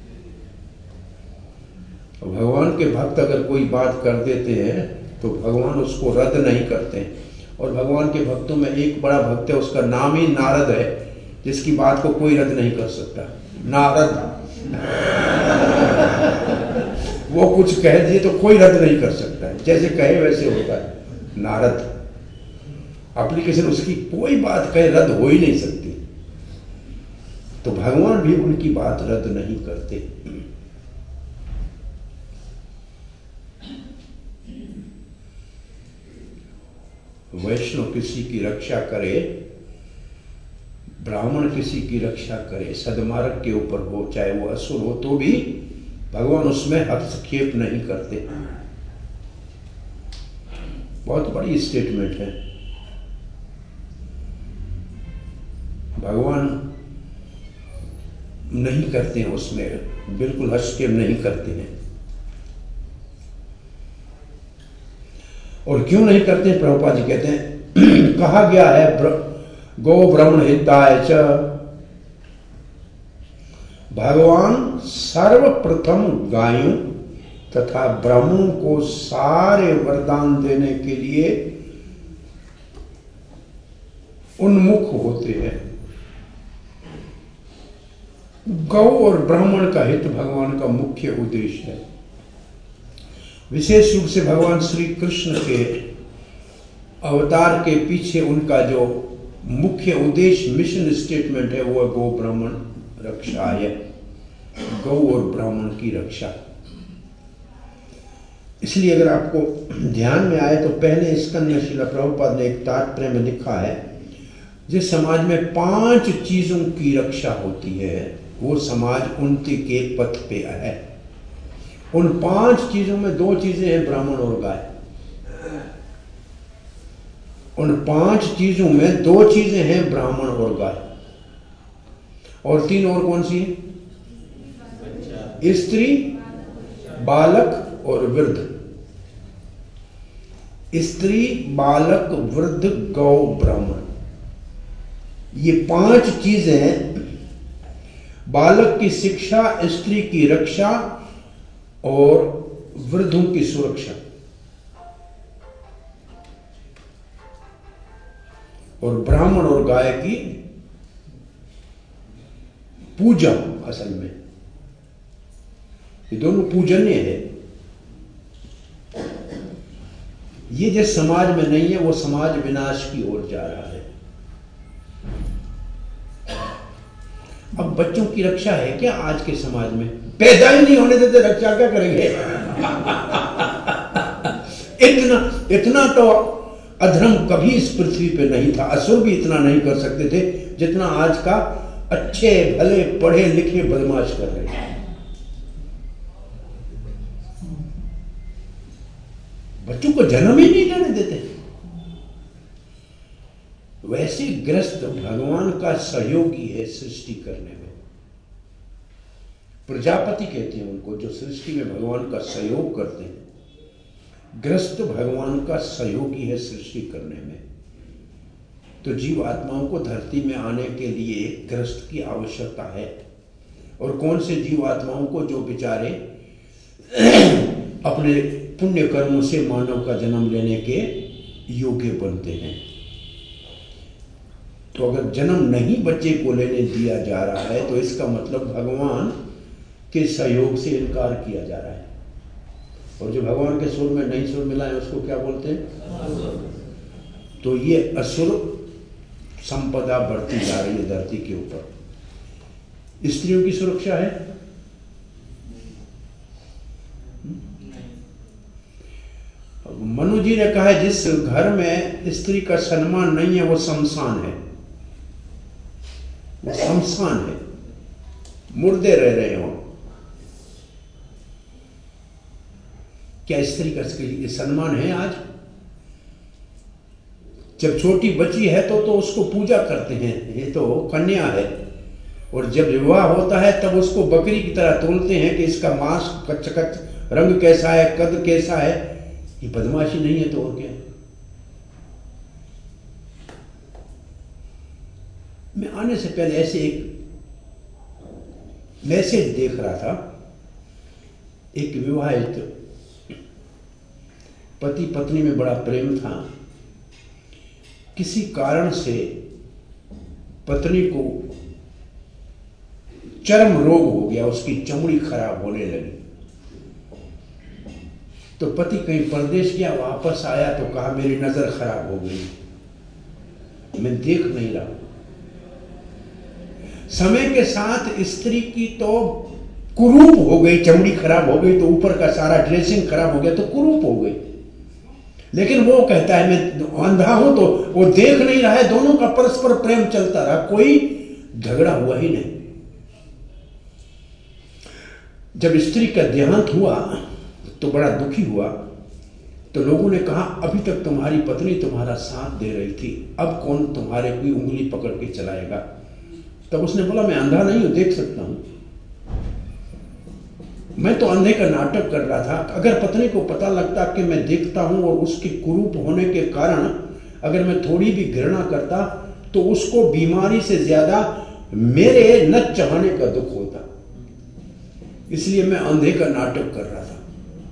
भगवान के भक्त अगर कोई बात कर देते हैं तो भगवान उसको रद्द नहीं करते हैं। और भगवान के भक्तों में एक बड़ा भक्त है, उसका नाम ही नारद है, जिसकी बात को कोई रद्द नहीं कर सकता। नारद वो कुछ कह दिए तो कोई रद्द नहीं कर सकता है, जैसे कहे वैसे होता है। नारद एप्लीकेशन, उसकी कोई बात कहे रद्द हो ही नहीं सकती। तो भगवान भी उनकी बात रद्द नहीं करते। वैष्णव किसी की रक्षा करे, ब्राह्मण किसी की रक्षा करे, सदमार्ग के ऊपर हो चाहे वो असुर हो, तो भी भगवान उसमें हस्तक्षेप नहीं करते। बहुत बड़ी स्टेटमेंट है। भगवान नहीं करते हैं उसमें, बिल्कुल हस्तक्षेप नहीं करते हैं। और क्यों नहीं करते हैं? प्रभुपाद जी कहते हैं कहा गया है गो ब्राह्मण हिताय च, भगवान सर्वप्रथम गायों तथा ब्राह्मणों को सारे वरदान देने के लिए उन्मुख होते हैं। गौ और ब्राह्मण का हित भगवान का मुख्य उद्देश्य है। विशेष रूप से भगवान श्री कृष्ण के अवतार के पीछे उनका जो मुख्य उद्देश्य, मिशन स्टेटमेंट है, वो है गौ ब्राह्मण रक्षा है, गौ और ब्राह्मण की रक्षा। इसलिए अगर आपको ध्यान में आए तो पहले स्कंद में श्रील प्रभुपाद ने एक तात्पर्य में लिखा है, जिस समाज में पांच चीजों की रक्षा होती है वो समाज उन्नति के पथ पे है। उन पांच चीजों में दो चीजें हैं, ब्राह्मण और गाय। उन पांच चीजों में दो चीजें हैं, ब्राह्मण और गाय। और तीन और कौन सी है? स्त्री, बालक और वृद्ध। स्त्री, बालक, वृद्ध, गौ, ब्राह्मण, ये पांच चीजें बालक की शिक्षा, स्त्री की रक्षा और वृद्धों की सुरक्षा और ब्राह्मण और गाय की पूजा। असल में ये दोनों पूजनीय है। ये जिस समाज में नहीं है वो समाज विनाश की ओर जा रहा है। अब बच्चों की रक्षा है क्या आज के समाज में? पैदा ही नहीं होने देते, रक्षा क्या करेंगे? इतना इतना तो अधर्म कभी इस पृथ्वी पे नहीं था। असुर भी इतना नहीं कर सकते थे जितना आज का अच्छे भले पढ़े लिखे बदमाश कर रहे हैं। बच्चों को जन्म ही नहीं लेने देते। वैसे ग्रस्त भगवान का सहयोगी है सृष्टि करने में। प्रजापति कहते हैं उनको, जो सृष्टि में भगवान का सहयोग करते हैं। ग्रस्त भगवान का सहयोगी है सृष्टि करने में। तो जीव आत्माओं को धरती में आने के लिए ग्रस्त की आवश्यकता है। और कौन से जीव आत्माओं को? जो बेचारे अपने पुण्य कर्मों से मानव का जन्म लेने के योग्य बनते हैं। तो अगर जन्म नहीं बच्चे को लेने दिया जा रहा है तो इसका मतलब भगवान के सहयोग से इनकार किया जा रहा है। और जो भगवान के सुर में नहीं सुर मिला है उसको क्या बोलते हैं? तो ये असुर संपदा बढ़ती जा रही है धरती के ऊपर। स्त्रियों की सुरक्षा है? मनु जी ने कहा है जिस घर में स्त्री का सम्मान नहीं है वो शमशान है। वो शमशान है, मुर्दे रह रहे हो। क्या स्त्री का सम्मान है आज? जब छोटी बच्ची है तो तो उसको पूजा करते हैं, ये तो कन्या है। और जब विवाह होता है तब उसको बकरी की तरह तोलते हैं कि इसका मांस कच्च कच्च, रंग कैसा है, कद कैसा है। ये बदमाशी नहीं है तो और क्या? मैं आने से पहले ऐसे एक मैसेज देख रहा था। एक विवाहित पति पत्नी में बड़ा प्रेम था, किसी कारण से पत्नी को चर्म रोग हो गया, उसकी चमड़ी खराब होने लगी। तो पति कहीं परदेश गया, वापस आया तो कहा मेरी नजर खराब हो गई, मैं देख नहीं रहा। समय के साथ स्त्री की तो कुरूप हो गई, चमड़ी खराब हो गई तो ऊपर का सारा ड्रेसिंग खराब हो गया तो कुरूप हो गई। लेकिन वो कहता है मैं अंधा हूं, तो वो देख नहीं रहा है। दोनों का परस्पर प्रेम चलता रहा, कोई झगड़ा हुआ ही नहीं। जब स्त्री का देहांत हुआ तो बड़ा दुखी हुआ। तो लोगों ने कहा अभी तक तुम्हारी पत्नी तुम्हारा साथ दे रही थी, अब कौन तुम्हारे कोई उंगली पकड़ के चलाएगा। तब उसने बोला मैं अंधा नहीं हूं, देख सकता हूं। मैं तो अंधे का नाटक कर रहा था। अगर पत्नी को पता लगता कि मैं देखता हूं और उसके कुरूप होने के कारण अगर मैं थोड़ी भी घृणा करता तो उसको बीमारी से ज्यादा मेरे न चाहने का दुख होता। इसलिए मैं अंधे का नाटक कर रहा था।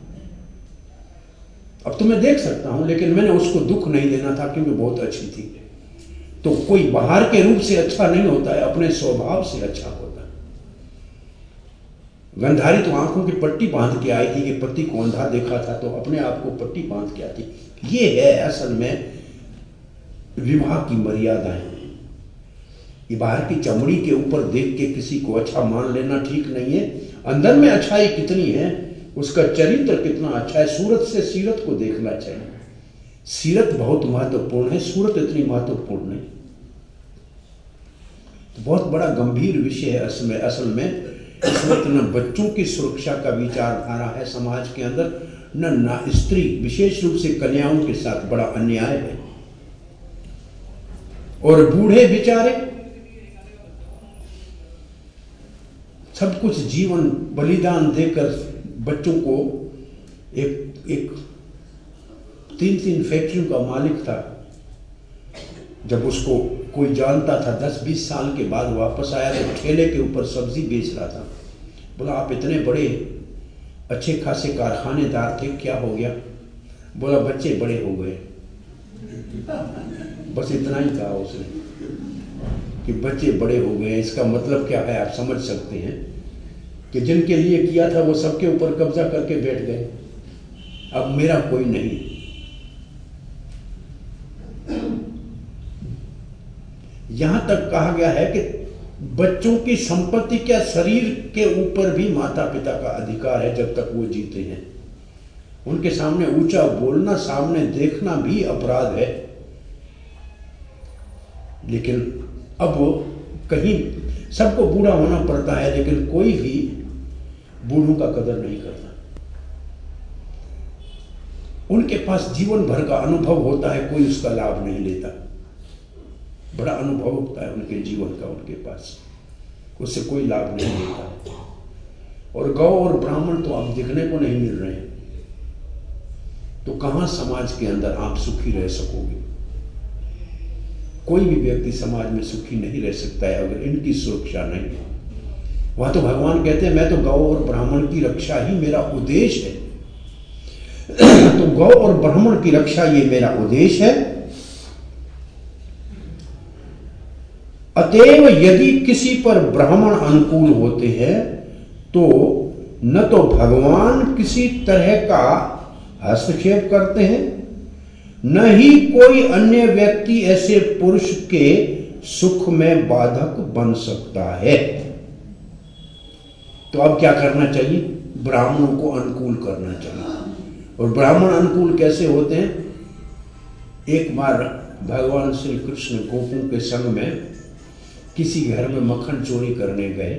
अब तो मैं देख सकता हूं, लेकिन मैंने उसको दुख नहीं देना था क्योंकि बहुत अच्छी थी। तो कोई बाहर के रूप से अच्छा नहीं होता है, अपने स्वभाव से अच्छा होता है। गंधारी तो आंखों की पट्टी बांध के आई थी कि पति को अंधा देखा था तो अपने आप को पट्टी बांध के आती। ये है असल में विवाह की मर्यादाएं। ये बाहर की चमड़ी के ऊपर देख के किसी को अच्छा मान लेना ठीक नहीं है। अंदर में अच्छाई कितनी है, उसका चरित्र कितना अच्छा है। सूरत से सीरत को देखना चाहिए। सीरत बहुत महत्वपूर्ण है, सूरत इतनी महत्वपूर्ण नहीं। तो बहुत बड़ा गंभीर विषय है असल में असल में इस वक्त न बच्चों की सुरक्षा का विचारधारा है समाज के अंदर, न ना स्त्री विशेष रूप से कन्याओं के साथ बड़ा अन्याय है। और बूढ़े बेचारे सब कुछ जीवन बलिदान देकर बच्चों को, एक एक तीन तीन फैक्ट्रियों का मालिक था, जब उसको कोई जानता था दस बीस साल के बाद वापस आया तो ठेले के ऊपर सब्जी बेच रहा था। बोला आप इतने बड़े अच्छे खासे कारखानेदार थे, क्या हो गया? बोला बच्चे बड़े हो गए। बस इतना ही कहा उसने कि बच्चे बड़े हो गए। इसका मतलब क्या है आप समझ सकते हैं कि जिनके लिए किया था वो सबके ऊपर कब्जा करके बैठ गए, अब मेरा कोई नहीं। यहां तक कहा गया है कि बच्चों की संपत्ति क्या शरीर के ऊपर भी माता पिता का अधिकार है जब तक वो जीते हैं। उनके सामने ऊंचा बोलना, सामने देखना भी अपराध है। लेकिन अब कहीं सबको बूढ़ा होना पड़ता है, लेकिन कोई भी बूढ़ों का कदर नहीं करता। उनके पास जीवन भर का अनुभव होता है, कोई उसका लाभ नहीं लेता। बड़ा अनुभव होता है उनके जीवन का, उनके पास उससे कोई लाभ नहीं लेता। और गौ और ब्राह्मण तो अब दिखने को नहीं मिल रहे हैं, तो कहां समाज के अंदर आप सुखी रह सकोगे? कोई भी व्यक्ति समाज में सुखी नहीं रह सकता है अगर इनकी सुरक्षा नहीं है। वहां तो भगवान कहते हैं मैं तो गौ और ब्राह्मण की रक्षा ही मेरा उद्देश्य है। तो गौ और ब्राह्मण की रक्षा ये मेरा उद्देश्य है। अतएव यदि किसी पर ब्राह्मण अनुकूल होते हैं तो न तो भगवान किसी तरह का हस्तक्षेप करते हैं, न ही कोई अन्य व्यक्ति ऐसे पुरुष के सुख में बाधक बन सकता है। तो अब क्या करना चाहिए? ब्राह्मणों को अनुकूल करना चाहिए। और ब्राह्मण अनुकूल कैसे होते हैं? एक बार भगवान श्री कृष्ण गोपों के संग में किसी घर में मक्खन चोरी करने गए।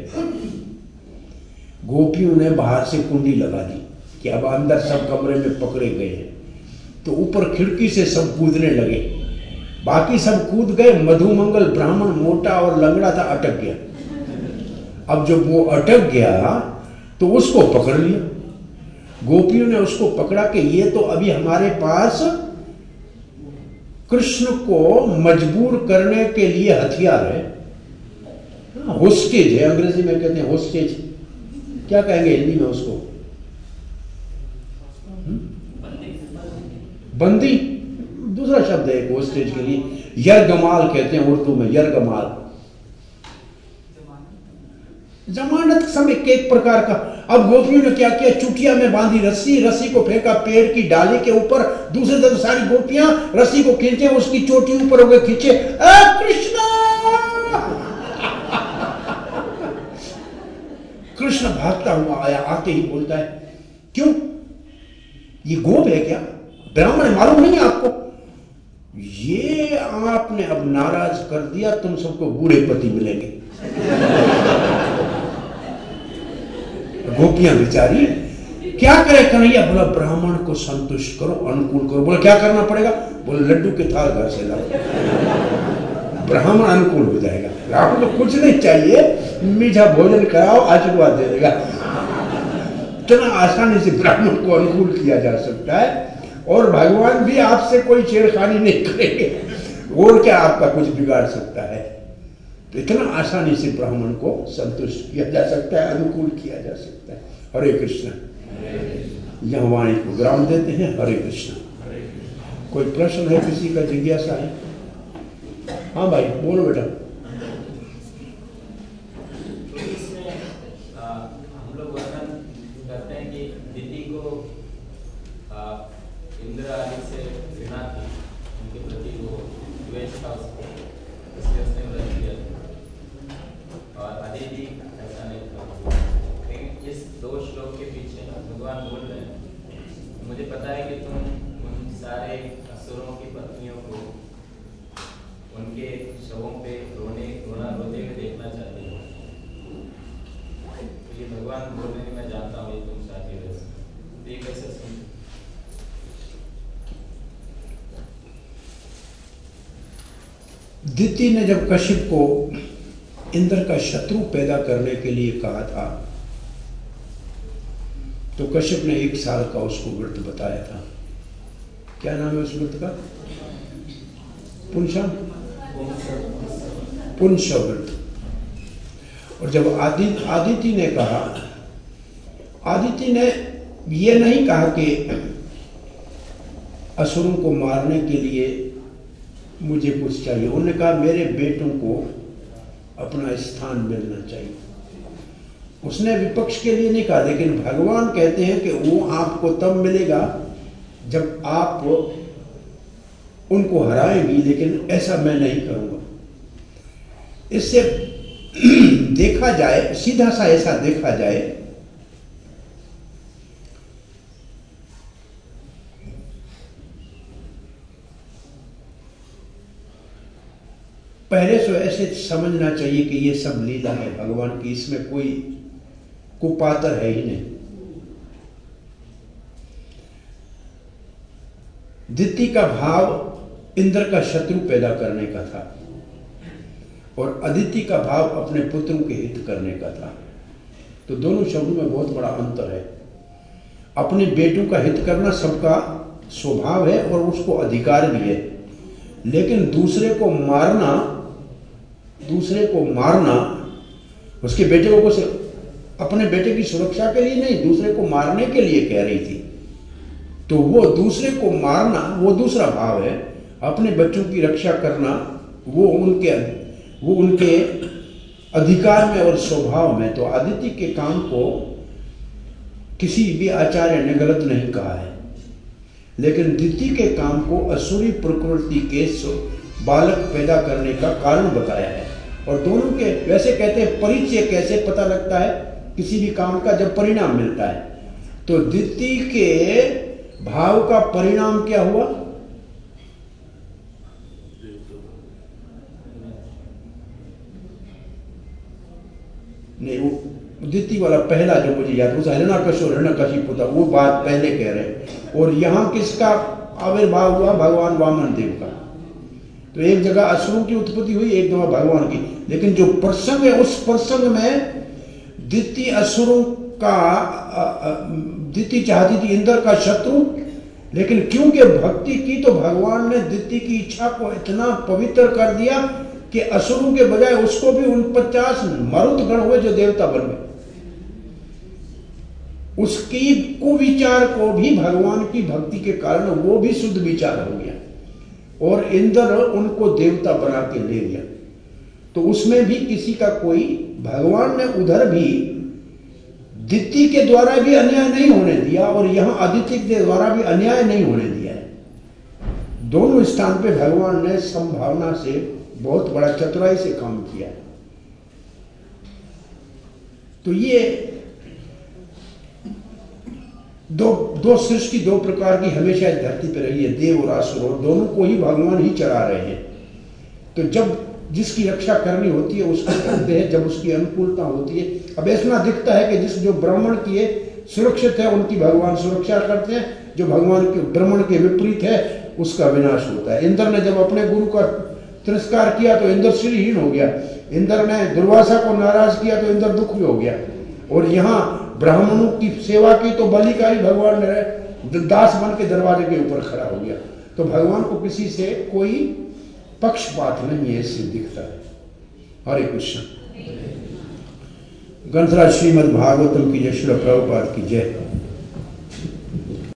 गोपियों ने बाहर से कुंडी लगा दी कि अब अंदर सब कमरे में पकड़े गए हैं। तो ऊपर खिड़की से सब कूदने लगे, बाकी सब कूद गए। मधुमंगल ब्राह्मण मोटा और लंगड़ा था, अटक गया। अब जब वो अटक गया तो उसको पकड़ लिया। गोपियों ने उसको पकड़ा कि ये तो अभी हमारे पास कृष्ण को मजबूर करने के लिए हथियार है, होस्टेज है, अंग्रेजी में कहते हैं होस्टेज, क्या कहेंगे हिंदी में उसको? बंदी, दूसरा शब्द है होस्टेज के लिए, यरगमाल कहते हैं उर्दू में, यरगमाल, जमानत समय के एक प्रकार का। अब गोपियों ने क्या किया, चुटिया में बांधी रस्सी, रस्सी को फेंका पेड़ की डाली के ऊपर, दूसरे तरफ सारी गोपियां रस्सी को खींचे, उसकी चोटी ऊपर हो गए, खींचे, कृष्णा कृष्ण भागता हुआ आया, आते ही बोलता है, क्यों ये गोप है क्या, ब्राह्मण मालूम नहीं है आपको? ये आपने अब नाराज कर दिया, तुम सबको बूढ़े पति मिलेंगे। गोपियां बेचारी क्या करे, कन्हैया बोला ब्राह्मण को संतुष्ट करो, अनुकूल करो। बोला क्या करना पड़ेगा? बोले लड्डू के थाल घर से लाओ, ब्राह्मण अनुकूल हो जाएगा। आपको तो कुछ नहीं चाहिए, मीठा भोजन कराओ, आशीर्वाद दे देगा। इतना आसानी से ब्राह्मण को अनुकूल किया जा सकता है, और भगवान भी आपसे कोई छेड़खानी नहीं करेंगे, और क्या आपका कुछ बिगाड़ सकता है? तो इतना आसानी से ब्राह्मण को संतुष्ट किया जा सकता है, अनुकूल किया जा सकता है। हरे कृष्ण। यहाँ वाणी को विराम देते हैं। हरे कृष्ण। कोई प्रश्न है, किसी का जिज्ञासा है? हाँ भाई बोलो बेटा। हम लोग वर्णन करते हैं कि दीदी को इंद्र आदि से घृणा थी, उनके प्रति वो द्वेष था उसको, इसलिए उसने व्रत किया था, और अदिति ऐसा नहीं था। लेकिन इस दो श्लोक के पीछे भगवान बोल रहे हैं, मुझे पता है कि तुम उन सारे असुरों की पत्नियों को उनके शवों पे रोने रोना रोते हुए देखना चाहते हो। तो ये भगवान बोल रहे हैं, मैं जानता हूँ ये तुम चाहते हो, तो ये कैसे सुन? दिति ने जब कश्यप को इंद्र का शत्रु पैदा करने के लिए कहा था, तो कश्यप ने एक साल का उसको व्रत बताया था। क्या नाम है उस व्रत का? पुंसा पुंसा व्रत। और जब आदित्य आदिति ने कहा, आदिति ने ये नहीं कहा कि असुरों को मारने के लिए मुझे कुछ चाहिए, उन्होंने कहा मेरे बेटों को अपना स्थान मिलना चाहिए। उसने विपक्ष के लिए नहीं कहा, लेकिन भगवान कहते हैं कि वो आपको तब मिलेगा जब आप उनको हराएंगी, लेकिन ऐसा मैं नहीं करूंगा। इससे देखा जाए, सीधा सा ऐसा देखा जाए, पहले तो ऐसे समझना चाहिए कि ये सब लीला है भगवान की, इसमें कोई कुपात्र है ही नहीं। दिति का भाव इंद्र का शत्रु पैदा करने का था, और अदिति का भाव अपने पुत्रों के हित करने का था। तो दोनों शब्दों में बहुत बड़ा अंतर है। अपने बेटों का हित करना सबका स्वभाव है और उसको अधिकार भी है, लेकिन दूसरे को मारना, दूसरे को मारना, उसके बेटे को कुछ अपने बेटे की सुरक्षा के लिए नहीं, दूसरे को मारने के लिए कह रही थी। तो वो दूसरे को मारना वो दूसरा भाव है, अपने बच्चों की रक्षा करना वो उनके वो उनके अधिकार में और स्वभाव में। तो आदित्य के काम को किसी भी आचार्य ने गलत नहीं कहा है, लेकिन दिति के काम को असुरी प्रकृति के बालक पैदा करने का कारण बताया है। और दोनों के वैसे कहते हैं परिचय कैसे पता लगता है किसी भी काम का, जब परिणाम मिलता है। तो दिति के भाव का परिणाम क्या हुआ? नहीं, वो दिति वाला पहला जो मुझे याद, उस हिरण्यकश्यप हिरण्यकशिपु था, वो बात पहले कह रहे हैं। और यहां किसका आविर्भाव हुआ? भगवान वामन देव का। तो एक जगह असुरों की उत्पत्ति हुई, एक जगह भगवान की। लेकिन जो प्रसंग है, उस प्रसंग में दिति असुरों का, दिति चाहती थी इंद्र का शत्रु, लेकिन क्योंकि भक्ति की तो भगवान ने दिति की इच्छा को इतना पवित्र कर दिया कि असुरों के बजाय उसको भी उन पचास मरुत गण हुए जो देवता बन गए, उसकी कुविचार को भी भगवान की भक्ति के कारण वो भी शुद्ध विचार हो गया और इंद्र उनको देवता बना के ले गया। तो उसमें भी किसी का कोई, भगवान ने उधर भी दिति के द्वारा भी अन्याय नहीं होने दिया और यहां अदिति के द्वारा भी अन्याय नहीं होने दिया है। दोनों स्थान पे भगवान ने संभावना से बहुत बड़ा चतुराई से काम किया है। तो ये दो दो सृष्टि दो प्रकार की हमेशा इस धरती पे रही है, देव और असुर, और दोनों को ही भगवान ही चला रहे हैं। तो जब जिसकी रक्षा करनी होती है उसको करते हैं, जब उसकी अनुकूलता होती है। अब ऐसा दिखता है कि जिस जो ब्राह्मण की सुरक्षित है उनकी भगवान सुरक्षा करते हैं, जो भगवान के ब्राह्मण के विपरीत है उसका विनाश होता है। इंद्र ने जब अपने गुरु का तिरस्कार किया तो इंद्र श्रीहीन हो गया, इंद्र ने दुर्वासा को नाराज किया तो इंद्र दुखी हो गया, और यहाँ ब्राह्मणों की सेवा की तो बलि का ही भगवान ने दास बन के दरवाजे के ऊपर खड़ा हो गया। तो भगवान को किसी से कोई पक्षपात नहीं है, इससे दिखता है। हरे कृष्ण। ग्रंथराज श्रीमद् भागवतम की जय, श्रील प्रभुपाद की जय।